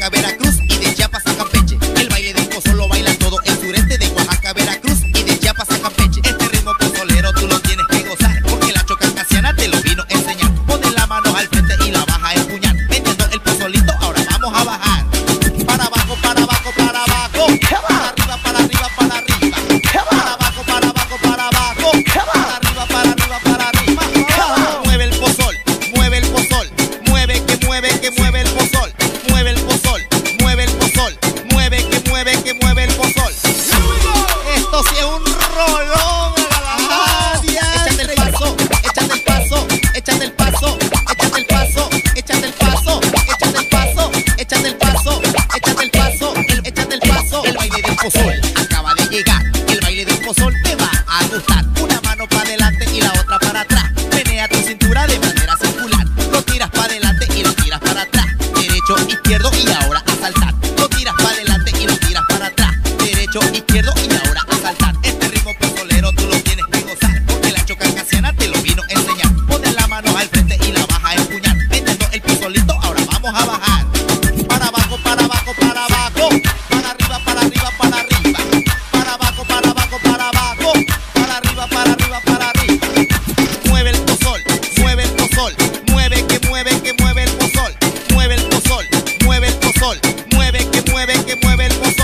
Oaxaca, Veracruz y de Chiapas a Campeche. El baile del pozol lo baila todo el sureste de Oaxaca, Veracruz y de Chiapas a Campeche. Este ritmo pozolero tú lo tienes que gozar, porque la chocacasiana te lo vino a enseñar. Pones las manos al frente y la vas a empuñar. Metiendo el pozolito, ahora vamos a bajar. Para abajo, para abajo, para abajo. Para arriba, para arriba, para arriba. Para abajo, para abajo, para abajo. Para arriba, para arriba, para arriba. Mueve el pozol, mueve el pozol. Mueve, que mueve el pozol. Mueve el pozol, mueve el pozol. Mueve, que mueve el pozol. Esto sí es un rolón. Échate el paso, échate el paso, échate el paso, échate el paso, échate el paso, échate el paso, échate el paso, échate el paso, échate el paso. El baile del pozol acaba de llegar. El baile del pozol te va a gustar. Una mano para adelante y la otra para atrás. Menea tu cintura de manera circular. Lo tiras para adelante y lo tiras para atrás. Derecho, izquierdo y ahora a saltar. Lo tiras para adelante y lo tiras para atrás. Derecho, izquierdo y ahora a saltar. Este ritmo pozolero tú lo tienes que gozar, porque la chocacasiana te lo vino a enseñar. Pones las manos al frente y la vas a empuñar. Metiendo el pozolito, ahora vamos a bajar. Para abajo, para abajo, para abajo. Para arriba, para arriba, para arriba. Para abajo, para abajo, para abajo. Para arriba, para arriba, para arriba. Mueve el pozol, mueve el pozol. Mueve, que mueve el pozol. Mueve el pozol, mueve el pozol. Mueve, que mueve el pozol.